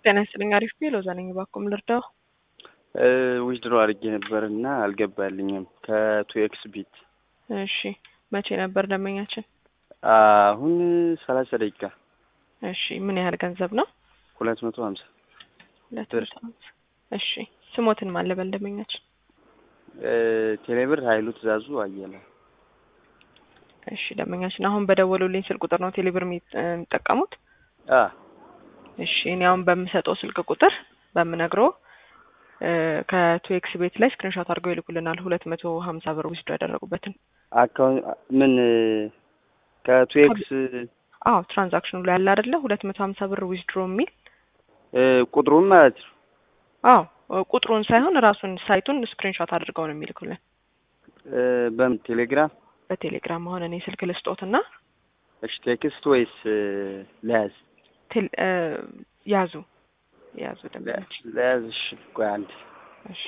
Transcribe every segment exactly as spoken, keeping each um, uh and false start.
ጤና ይስጥልኝ። አሪፍ ቢሎ ዘነኝ ባኩም ልርዳው። ዊዝድሮ አድርጌ ነበርና አልገባልኝም ከቱ ኤክስ ቢት። እሺ መቼ ነበር ደመኛችን? አሁን ሰላሳ ደቂቃ። እሺ ምን ያህል ገንዘብ ነው? ሁለት መቶ ሀምሳ ሁለት መቶ ሀምሳ እሺ ስሞትን ማን ለበል ደመኛችን? ቴሌብር ኃይሉ ትእዛዙ አየለ። እሺ ደመኛችን አሁን በደወሉልኝ ስልክ ቁጥር ነው ቴሌብር የሚጠቀሙት? አ እሺ እኔ አሁን በምሰጠው ስልክ ቁጥር በምነግረው ከቱ ኤክስ ቤት ላይ ስክሪንሾት አድርገው ይልኩልናል ሁለት መቶ ሀምሳ ብር ውስጥ ያደረጉበትን አካውንት ምን ከቱ ኤክስ አዎ ትራንዛክሽኑ ላይ ያለ አይደለ ሁለት መቶ ሀምሳ ብር ዊዝድሮ የሚል ቁጥሩን ማለት ነው። አዎ ቁጥሩን ሳይሆን ራሱን ሳይቱን ስክሪንሾት አድርገው ነው የሚልኩልን። በምን ቴሌግራም? በቴሌግራም አሁን እኔ ስልክ ልስጦትና እሺ ቴክስት ወይስ ለያዝ? ቴል ያዙ ያዙ ደምጭ ለያዝ። እሺ ቆይ አንድ እሺ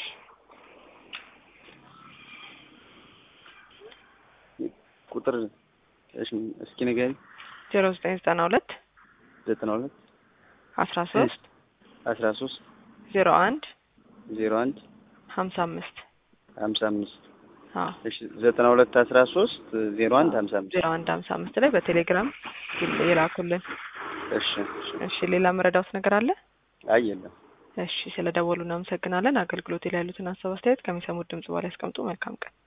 ቁጥር እሺ እስኪ ንገሪ። ዜሮ ዘጠኝ ዘጠና ሁለት ዘጠና ሁለት አስራ ሶስት አስራ ሶስት ዜሮ አንድ ዜሮ አንድ ሀምሳ አምስት ሀምሳ አምስት አዎ እሺ ዘጠና ሁለት አስራ ሶስት ዜሮ አንድ ሀምሳ አምስት ዜሮ አንድ ሀምሳ አምስት ላይ በቴሌግራም ይላኩልን። እሺ እሺ ሌላ መረዳውት ነገር አለ? አይ የለም። እሺ ስለደወሉ እናመሰግናለን። አገልግሎት ላይ ያሉትን ሀሳብ አስተያየት ከሚሰሙት ድምጽ በኋላ ያስቀምጡ። መልካም ቀን።